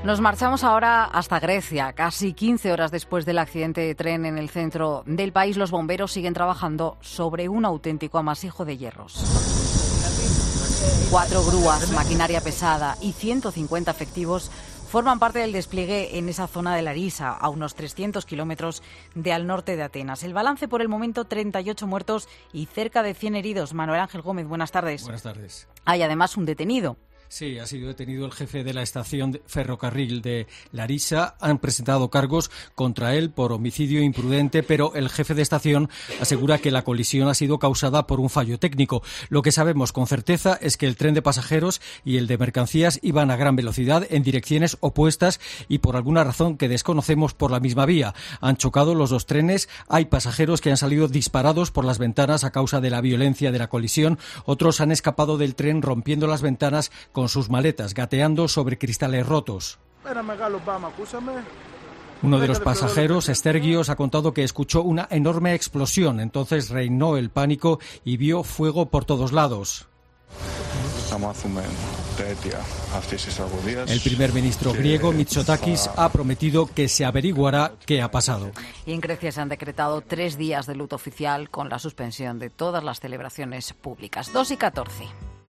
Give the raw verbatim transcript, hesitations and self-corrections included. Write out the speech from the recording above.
Nos marchamos ahora hasta Grecia. Casi quince horas después del accidente de tren en el centro del país, los bomberos siguen trabajando sobre un auténtico amasijo de hierros. Cuatro grúas, maquinaria pesada y ciento cincuenta efectivos forman parte del despliegue en esa zona de Larisa, a unos trescientos kilómetros de al norte de Atenas. El balance por el momento, treinta y ocho muertos y cerca de cien heridos. Manuel Ángel Gómez, buenas tardes. Buenas tardes. Hay además un detenido. Sí, ha sido detenido el jefe de la estación de ferrocarril de Larisa. Han presentado cargos contra él por homicidio imprudente, pero el jefe de estación asegura que la colisión ha sido causada por un fallo técnico. Lo que sabemos con certeza es que el tren de pasajeros y el de mercancías iban a gran velocidad en direcciones opuestas y por alguna razón que desconocemos por la misma vía. Han chocado los dos trenes. Hay pasajeros que han salido disparados por las ventanas a causa de la violencia de la colisión. Otros han escapado del tren rompiendo las ventanas con sus maletas, gateando sobre cristales rotos. Uno de los pasajeros, Estergios, ha contado que escuchó una enorme explosión. Entonces reinó el pánico y vio fuego por todos lados. El primer ministro griego, Mitsotakis, ha prometido que se averiguará qué ha pasado. Y en Grecia se han decretado tres días de luto oficial con la suspensión de todas las celebraciones públicas. dos y catorce.